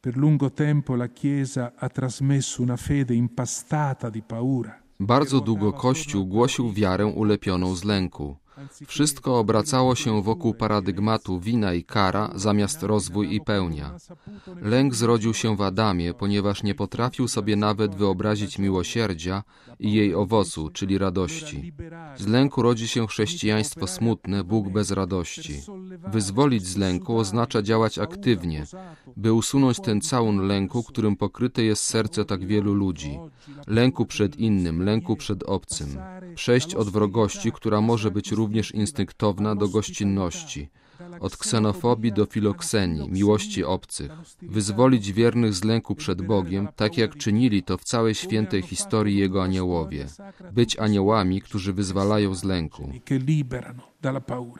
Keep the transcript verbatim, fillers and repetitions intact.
Per lungo tempo la Chiesa ha trasmesso una fede impastata di paura. Bardzo długo Kościół głosił wiarę ulepioną z lęku. Wszystko obracało się wokół paradygmatu wina i kara zamiast rozwój i pełnia. Lęk zrodził się w Adamie, ponieważ nie potrafił sobie nawet wyobrazić miłosierdzia i jej owocu, czyli radości. Z lęku rodzi się chrześcijaństwo smutne, Bóg bez radości. Wyzwolić z lęku oznacza działać aktywnie, by usunąć ten całun lęku, którym pokryte jest serce tak wielu ludzi. Lęku przed innym, lęku przed obcym. Przejść od wrogości, która może być również instynktowna, do gościnności. Od ksenofobii do filoksenii, miłości obcych. Wyzwolić wiernych z lęku przed Bogiem, tak jak czynili to w całej świętej historii Jego aniołowie. Być aniołami, którzy wyzwalają z lęku.